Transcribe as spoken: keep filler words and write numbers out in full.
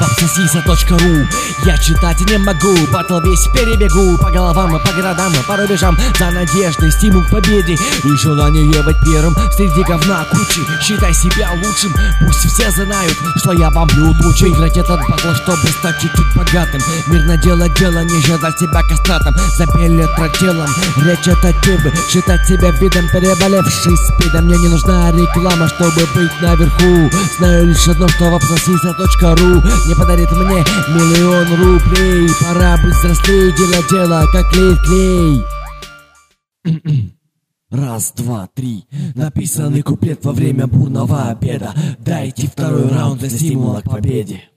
Вапсосиса точка ру. Я читать не могу, батл весь перебегу. По головам и по городам и по рубежам. За надеждой, стимул к победе и желание быть первым среди говна кучи. Считай себя лучшим, пусть все знают, что я бомблю тучу. Играть этот батл, чтобы стать чуть-чуть богатым. Мирно делать дело, не считать себя кастратом. Запели электротелом, речь это типы. Считать себя видом, переболевший спидом. Мне не нужна реклама, чтобы быть наверху. Знаю лишь одно, что вапсосиса точка ру не подарит мне миллион рублей. Пора быть взрослее, делать дело, как клей-клей. Раз, два, три. Написанный куплет во время бурного обеда. Дайте второй раунд для стимула к победе.